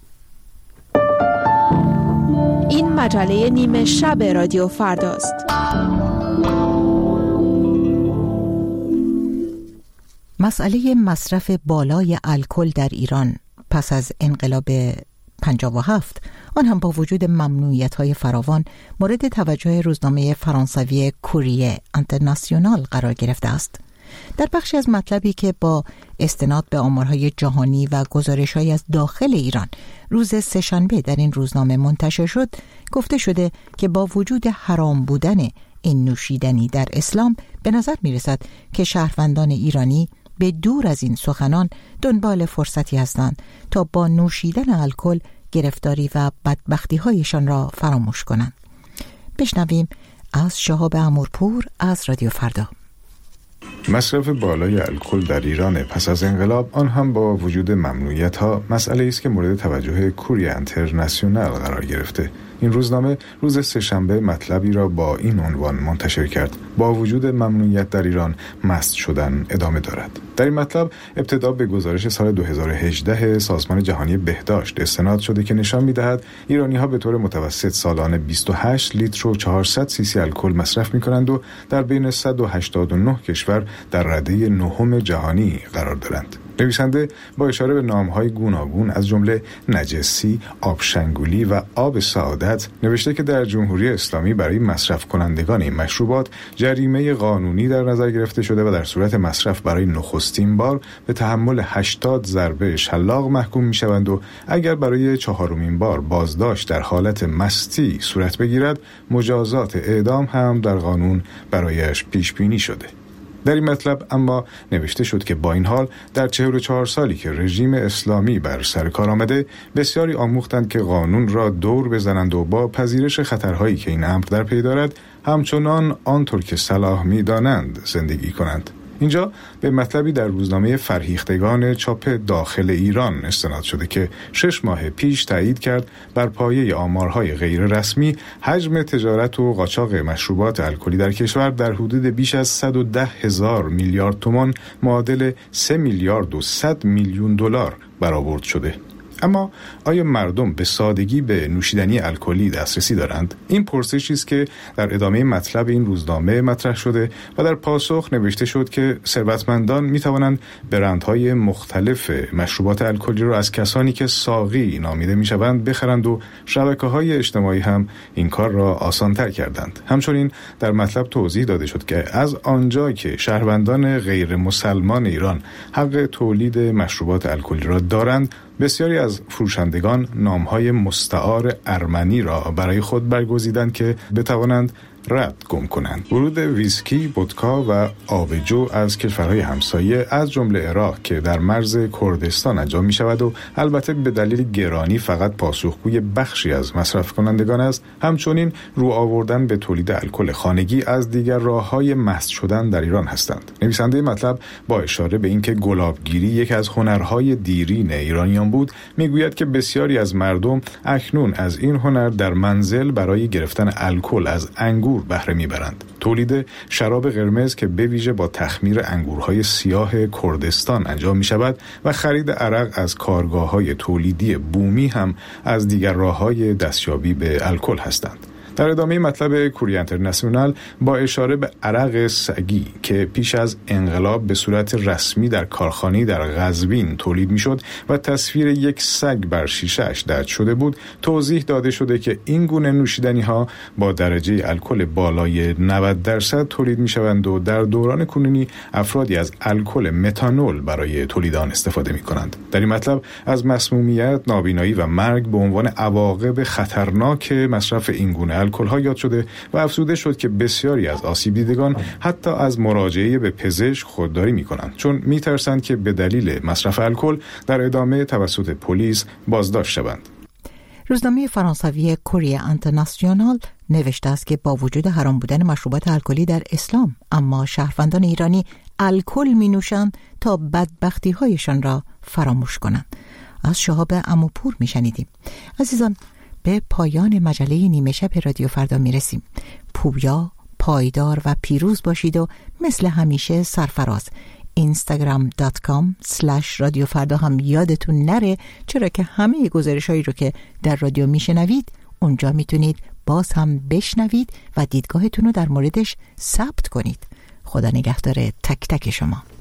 این مجله نیمه شب رادیو فرداست. مسئله مصرف بالای الکل در ایران پس از انقلاب پنجاه و هفت، آن هم با وجود ممنوعیت‌های فراوان، مورد توجه روزنامه فرانسوی کوریه انترناسیونال قرار گرفته است. در بخشی از مطلبی که با استناد به آمارهای جهانی و گزارش‌های از داخل ایران روز سه‌شنبه در این روزنامه منتشر شد، گفته شده که با وجود حرام بودن این نوشیدنی در اسلام، به نظر می‌رسد که شهروندان ایرانی به دور از این سخنان دنبال فرصتی هستند تا با نوشیدن الکل گرفتاری و بدبختی‌هایشان را فراموش کنند. بشنویم از شهاب امورپور از رادیو فردا. مصرف بالای الکل در ایران پس از انقلاب، آن هم با وجود ممنوعیت‌ها، مسئله است که مورد توجه کوریه انترناسیونال قرار گرفته. این روزنامه روز سه‌شنبه مطلبی را با این عنوان منتشر کرد: با وجود ممنوعیت در ایران، مست شدن ادامه دارد. در این مطلب ابتدا به گزارش سال دو هزار و هجده سازمان جهانی بهداشت استناد شده که نشان می‌دهد ایرانی‌ها به طور متوسط سالانه بیست و هشت لیتر و چهارصد سی سی الکل مصرف می‌کنند و در بین صد و هشتاد و نه کشور در رده نهم جهانی قرار دارند. نویسنده با اشاره به نام‌های گوناگون از جمله نجسی، آبشنگولی و آب سعادت نوشته که در جمهوری اسلامی برای مصرف کنندگان این مشروبات جریمه قانونی در نظر گرفته شده و در صورت مصرف برای نخستین بار به تحمل هشتاد ضربه شلاق محکوم می‌شوند و اگر برای چهارمین بار بازداشت در حالت مستی صورت بگیرد، مجازات اعدام هم در قانون برایش پیش بینی شده. در این مطلب اما نوشته شد که با این حال در چهل و چهار سالی که رژیم اسلامی بر سر کار آمده، بسیاری آموختند که قانون را دور بزنند و با پذیرش خطرهایی که این امر در پی دارد، همچنان آنطور که صلاح می‌دانند زندگی کنند. اینجا به مطلبی در روزنامه فرهیختگان چاپ داخل ایران استناد شده که شش ماه پیش تایید کرد بر پایه آمارهای غیر رسمی حجم تجارت و قاچاق مشروبات الکلی در کشور در حدود بیش از صد و ده هزار میلیارد تومان معادل سه میلیارد و صد میلیون دلار برآورد شده. اما آیا مردم به سادگی به نوشیدنی الکلی دسترسی دارند؟ این پرسشی است که در ادامه مطلب این روزنامه مطرح شده و در پاسخ نوشته شد که ثروتمندان می توانند برندهای مختلف مشروبات الکلی را از کسانی که ساقی نامیده می شوند بخرند و شبکه‌های اجتماعی هم این کار را آسان‌تر کردند. همچنین در مطلب توضیح داده شد که از آنجا که شهروندان غیر مسلمان ایران حق تولید مشروبات الکلی را دارند، بسیاری از فروشندگان نام‌های مستعار ارمنی را برای خود برگزیدند که بتوانند رد گم کنند. ورود ویسکی، ودکا و آبجو از کشورهای همسایه از جمله عراق که در مرز کردستان انجام می شود و البته به دلیل گرانی فقط پاسخگوی بخشی از مصرف کنندگان است، همچنین رو آوردن به تولید الکل خانگی از دیگر راه‌های مست شدن در ایران هستند. نویسنده مطلب با اشاره به اینکه گلابگیری یک از هنرهای دیرین ایرانیان بود، میگوید که بسیاری از مردم اکنون از این هنر در منزل برای گرفتن الکل از انگور انگور بهره میبرند. تولید شراب قرمز که به ویژه با تخمیر انگورهای سیاه کردستان انجام می شود و خرید عرق از کارگاه‌های تولیدی بومی هم از دیگر راه‌های دستیابی به الکل هستند. در ادامه مطلب کوری اینترنشنال با اشاره به عرق سگی که پیش از انقلاب به صورت رسمی در کارخانه‌ای در قزوین تولید میشد و تصویر یک سگ بر شیشه‌اش درج شده بود، توضیح داده شده که این گونه نوشیدنی‌ها با درجه الکل بالای نود درصد تولید میشوند و در دوران کنونی افرادی از الکل متانول برای تولید آن استفاده می‌کنند. در این مطلب از مسمومیت، نابینایی و مرگ به عنوان عواقب خطرناک مصرف این گونه الکل‌ها یاد شده و افزوده شد که بسیاری از آسیب دیدگان حتی از مراجعه به پزشک خودداری می‌کنند، چون می‌ترسند که به دلیل مصرف الکل در ادامه توسط پلیس بازداشت شوند. روزنامه فرانسوی کوری اینترنشنال نوشته است که با وجود حرام بودن مشروبات الکلی در اسلام، اما شهروندان ایرانی الکل می‌نوشند تا بدبختی‌هایشان را فراموش کنند. از شهاب عموپور می‌شنیدیم. عزیزان، به پایان مجله نیمه شب رادیو فردا میرسیم. پویا، پایدار و پیروز باشید و مثل همیشه سرفراز. اینستاگرام دات کام سلش رادیو فردا هم یادتون نره، چرا که همه گزارش هایی رو که در رادیو میشنوید اونجا میتونید باز هم بشنوید و دیدگاهتون رو در موردش ثبت کنید. خدا نگهدار تک تک شما.